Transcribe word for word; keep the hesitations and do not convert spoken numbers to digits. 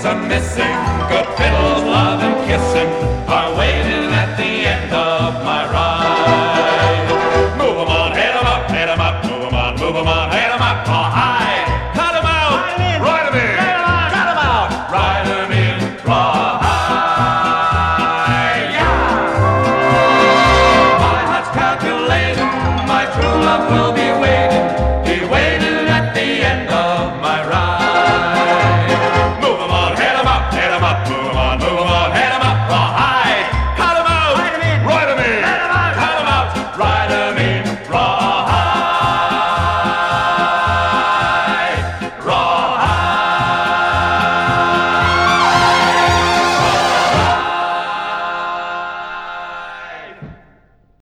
are missing. Good fiddles, love and kissing are waiting at the end of my ride. Move 'em on, head 'em up, head 'em up, move 'em on, move 'em on, head 'em up, oh high. Cut 'em out, ride 'em in, cut 'em out, ride 'em in, raw high. Yeah! My heart's calculating, my true love will